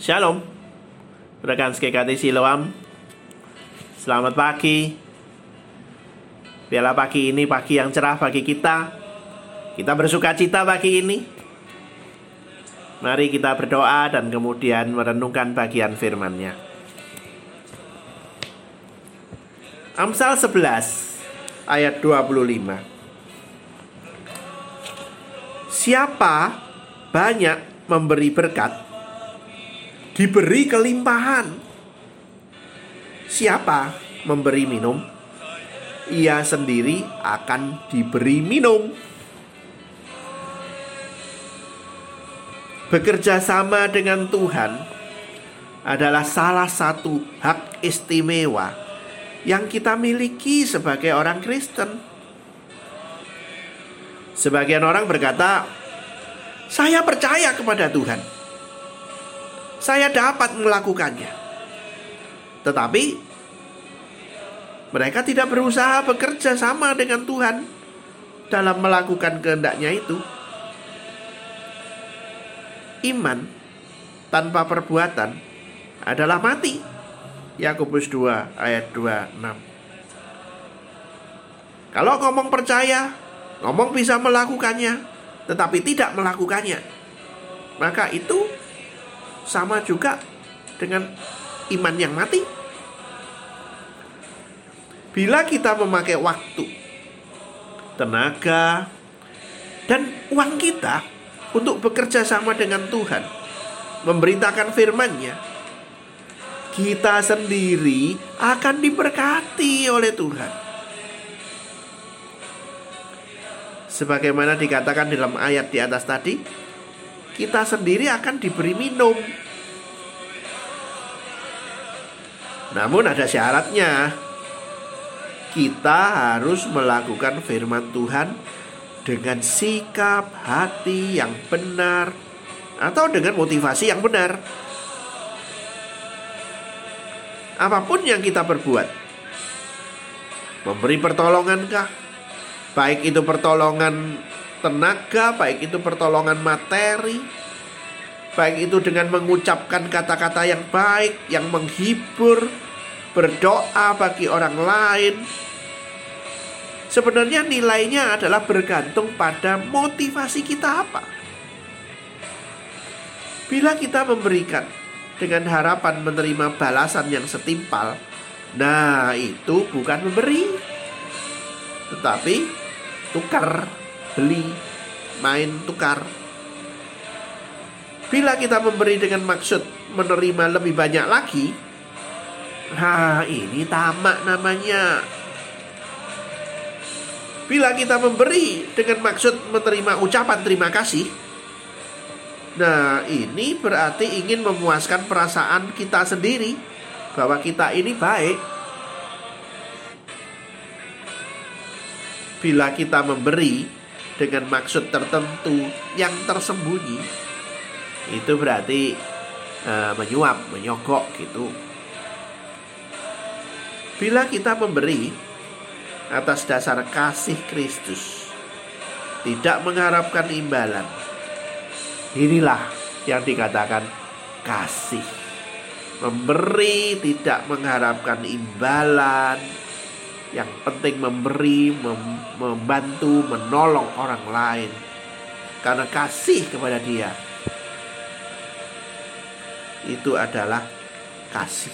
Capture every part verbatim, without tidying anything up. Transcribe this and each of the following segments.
Shalom, rekan S K K T Siloam. Selamat pagi. Biarlah pagi ini pagi yang cerah bagi kita. Kita bersuka cita pagi ini. Mari kita berdoa dan kemudian merenungkan bagian firman-Nya. Amsal sebelas ayat dua puluh lima. Siapa banyak memberi berkat, diberi kelimpahan. Siapa memberi minum, ia sendiri akan diberi minum. Bekerja sama dengan Tuhan adalah salah satu hak istimewa yang kita miliki sebagai orang Kristen. Sebagian orang berkata, saya percaya kepada Tuhan, saya dapat melakukannya. Tetapi mereka tidak berusaha bekerja sama dengan Tuhan dalam melakukan kehendak-Nya itu. Iman tanpa perbuatan adalah mati. Yakobus dua ayat dua puluh enam. Kalau ngomong percaya, ngomong bisa melakukannya, tetapi tidak melakukannya, maka itu sama juga dengan iman yang mati. Bila kita memakai waktu, tenaga, dan uang kita untuk bekerja sama dengan Tuhan, memberitakan firman-Nya, kita sendiri akan diberkati oleh Tuhan. Sebagaimana dikatakan dalam ayat di atas tadi, kita sendiri akan diberi minum. Namun ada syaratnya. Kita harus melakukan firman Tuhan dengan sikap hati yang benar, atau dengan motivasi yang benar. Apapun yang kita perbuat, memberi pertolongankah, baik itu pertolongan tenaga, baik itu pertolongan materi, baik itu dengan mengucapkan kata-kata yang baik, yang menghibur, berdoa bagi orang lain, sebenarnya nilainya adalah bergantung pada motivasi kita apa. Bila kita memberikan dengan harapan menerima balasan yang setimpal, nah itu bukan memberi, tetapi tukar, beli, main tukar. Bila kita memberi dengan maksud menerima lebih banyak lagi, nah ini tamak namanya. Bila kita memberi dengan maksud menerima ucapan terima kasih, nah ini berarti ingin memuaskan perasaan kita sendiri bahwa kita ini baik. Bila kita memberi dengan maksud tertentu yang tersembunyi, itu berarti uh, menyuap, menyogok gitu. Bila kita memberi atas dasar kasih Kristus, tidak mengharapkan imbalan, inilah yang dikatakan kasih. Memberi tidak mengharapkan imbalan. Yang penting memberi, mem- membantu, menolong orang lain karena kasih kepada Dia. Itu adalah kasih.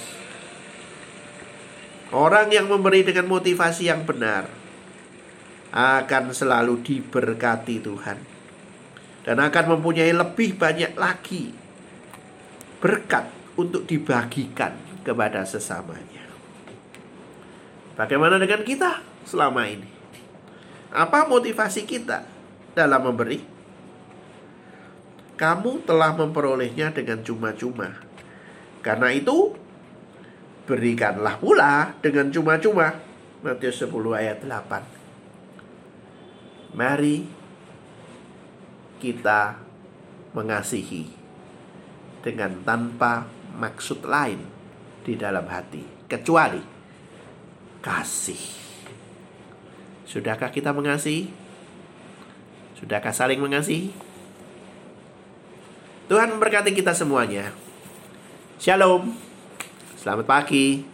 Orang yang memberi dengan motivasi yang benar akan selalu diberkati Tuhan, dan akan mempunyai lebih banyak lagi berkat untuk dibagikan kepada sesamanya. Bagaimana dengan kita selama ini? Apa motivasi kita dalam memberi? Kamu telah memperolehnya dengan cuma-cuma. Karena itu, berikanlah pula dengan cuma-cuma. Matius sepuluh ayat delapan. Mari kita mengasihi dengan tanpa maksud lain di dalam hati, kecuali kasih. Sudahkah kita mengasihi? Sudahkah saling mengasihi? Tuhan memberkati kita semuanya. Shalom. Selamat pagi.